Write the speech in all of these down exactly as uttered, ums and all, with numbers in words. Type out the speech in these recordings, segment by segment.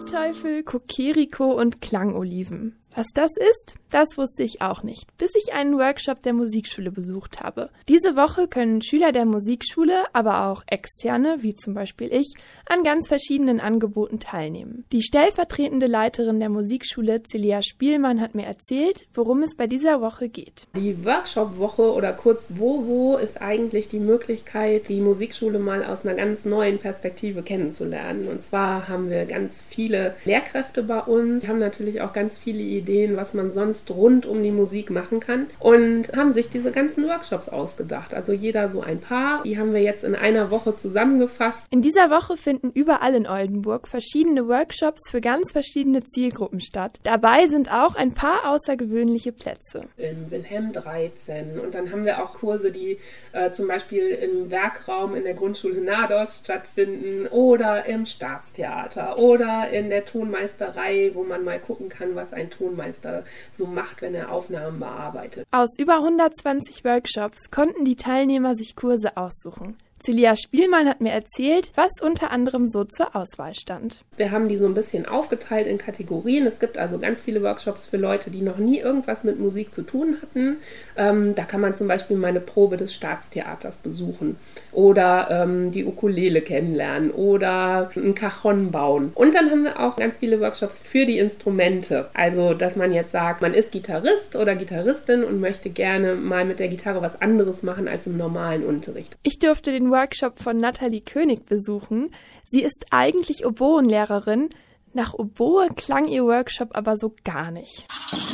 Waldteufel, Kokeriko und Klangoliven. Was das ist, das wusste ich auch nicht, bis ich einen Workshop der Musikschule besucht habe. Diese Woche können Schüler der Musikschule, aber auch Externe, wie zum Beispiel ich, an ganz verschiedenen Angeboten teilnehmen. Die stellvertretende Leiterin der Musikschule, Celia Spielmann, hat mir erzählt, worum es bei dieser Woche geht. Die Workshop-Woche oder kurz WOWO ist eigentlich die Möglichkeit, die Musikschule mal aus einer ganz neuen Perspektive kennenzulernen. Und zwar haben wir ganz viele Lehrkräfte bei uns, wir haben natürlich auch ganz viele Ideen, Ideen, was man sonst rund um die Musik machen kann und haben sich diese ganzen Workshops ausgedacht. Also jeder so ein paar. Die haben wir jetzt in einer Woche zusammengefasst. In dieser Woche finden überall in Oldenburg verschiedene Workshops für ganz verschiedene Zielgruppen statt. Dabei sind auch ein paar außergewöhnliche Plätze. Im Wilhelm dreizehn und dann haben wir auch Kurse, die äh, zum Beispiel im Werkraum in der Grundschule Nados stattfinden oder im Staatstheater oder in der Tonmeisterei, wo man mal gucken kann, was ein Tonmeister so macht, wenn er Aufnahmen bearbeitet. Aus über hundertzwanzig Workshops konnten die Teilnehmer sich Kurse aussuchen. Celia Spielmann hat mir erzählt, was unter anderem so zur Auswahl stand. Wir haben die so ein bisschen aufgeteilt in Kategorien. Es gibt also ganz viele Workshops für Leute, die noch nie irgendwas mit Musik zu tun hatten. Ähm, da kann man zum Beispiel mal eine Probe des Staatstheaters besuchen oder ähm, die Ukulele kennenlernen oder ein Cajon bauen. Und dann haben wir auch ganz viele Workshops für die Instrumente. Also, dass man jetzt sagt, man ist Gitarrist oder Gitarristin und möchte gerne mal mit der Gitarre was anderes machen als im normalen Unterricht. Ich durfte den Workshop von Nathalie König besuchen. Sie ist eigentlich Oboenlehrerin. Nach Oboe klang ihr Workshop aber so gar nicht.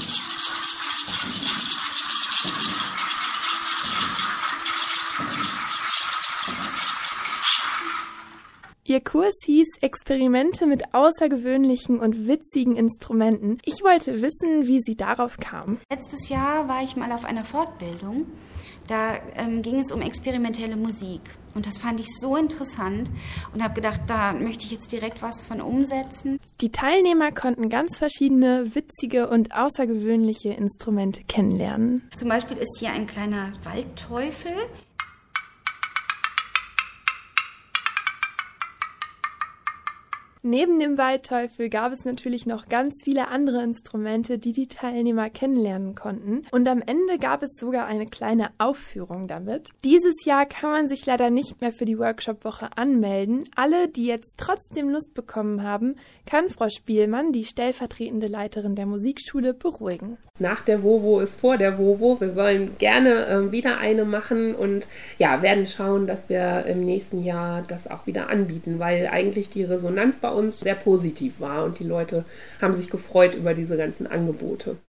Ihr Kurs hieß Experimente mit außergewöhnlichen und witzigen Instrumenten. Ich wollte wissen, wie sie darauf kam. Letztes Jahr war ich mal auf einer Fortbildung. Da ähm, ging es um experimentelle Musik. Und das fand ich so interessant und habe gedacht, da möchte ich jetzt direkt was von umsetzen. Die Teilnehmer konnten ganz verschiedene witzige und außergewöhnliche Instrumente kennenlernen. Zum Beispiel ist hier ein kleiner Waldteufel. Neben dem Waldteufel gab es natürlich noch ganz viele andere Instrumente, die die Teilnehmer kennenlernen konnten. Und am Ende gab es sogar eine kleine Aufführung damit. Dieses Jahr kann man sich leider nicht mehr für die Workshop-Woche anmelden. Alle, die jetzt trotzdem Lust bekommen haben, kann Frau Spielmann, die stellvertretende Leiterin der Musikschule, beruhigen. Nach der WOWO ist vor der WOWO. Wir wollen gerne äh, wieder eine machen und ja, werden schauen, dass wir im nächsten Jahr das auch wieder anbieten, weil eigentlich die Resonanz bei uns sehr positiv war und die Leute haben sich gefreut über diese ganzen Angebote.